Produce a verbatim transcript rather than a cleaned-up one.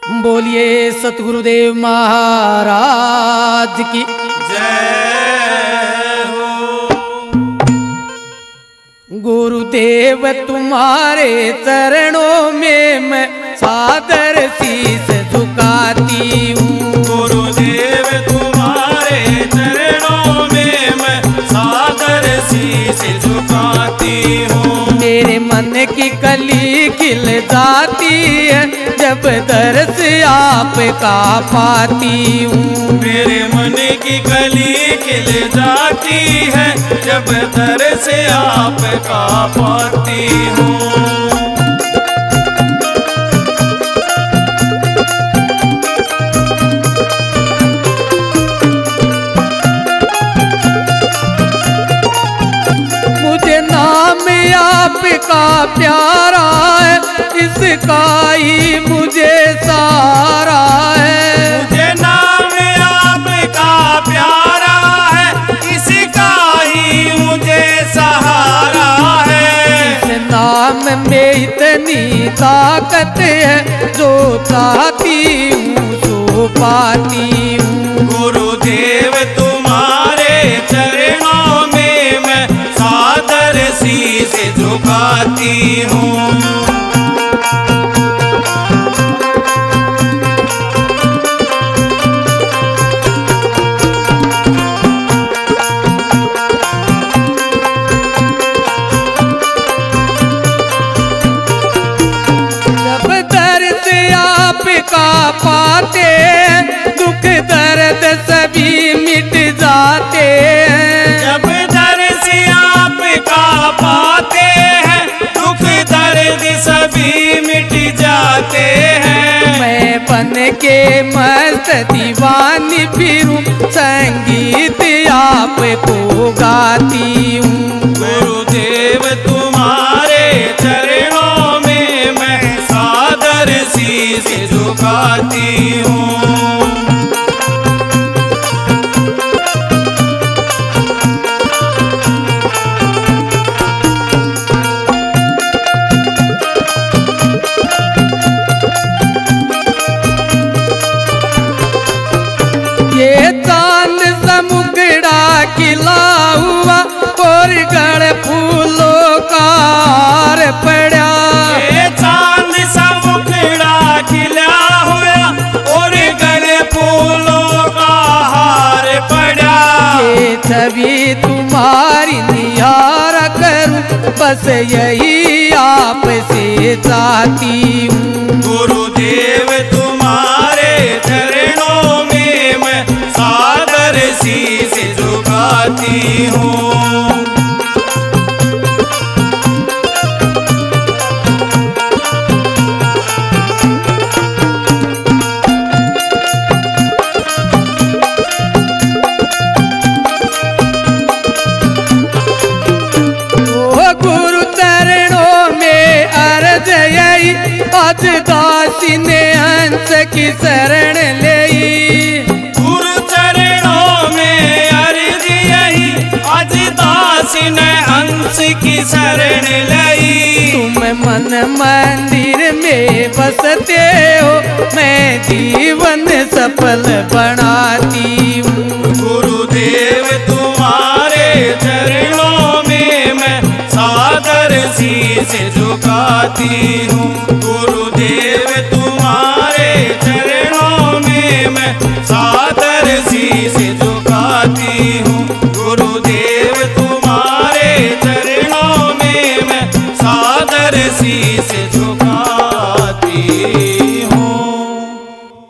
बोलिए सतगुरुदेव महाराज की जय हो। गुरुदेव तुम्हारे चरणों में मैं सादर शीस झुकाती हूँ। गुरुदेव तुम्हारे चरणों में मैं सादर शीस झुकाती हूँ। मेरे मन की कली खिल जाती है जब दर्श आपका पाती हूँ। मेरे मन की कली खिल जाती है जब दर्श आपका पाती हूँ। मुझे नाम आपका प्यारा है, इसका ही मुझे सहारा है। मुझे नाम आपका प्यारा है, इसका ही मुझे सहारा है। इस नाम में इतनी ताकत है, जो चाहती हूँ सो पाती हूँ। गुरुदेव तुम्हारे चरणों में मैं सादर शीस झुकाती हूँ। पाते दुख दर्द सभी मिट जाते हैं। जब दर्श आपका पाते हैं दुख दर्द सभी मिट जाते हैं। मैं बन के मस्त दीवानी फिरूं, संगीत आपको गाती हूँ। गुरुदेव तुम्हारे चरणों में मैं सादर शीस झुकाती हूँ। ये चांद समुगड़ा खिला हुआ और गढ़ फूलों का हार पड़ा। ये चांद समुगड़ा खिला हुआ और गढ़ फूलों का हार पड़ा। ये छवि तुम्हारी निहारा करूं, बस यही आपसे चाहती हूँ। गुरुदेव तुम्हारे चरणों में मैं सादर शीस झुकाती हूँ। आज दासी ने हंस की शरण ली। गुरु चरणों में अर्ज यही, आज दासी ने हंस की शरण ली। तुम मन मंदिर में बसते हो, मैं जीवन सफल बनाती हूँ। गुरुदेव तुम्हारे चरणों में मैं सादर शीस झुकाती हूँ। गुरुदेव तुम्हारे चरणों में मैं सादर शीस झुकाती हूँ। गुरुदेव तुम्हारे चरणों में मैं सादर शीस झुकाती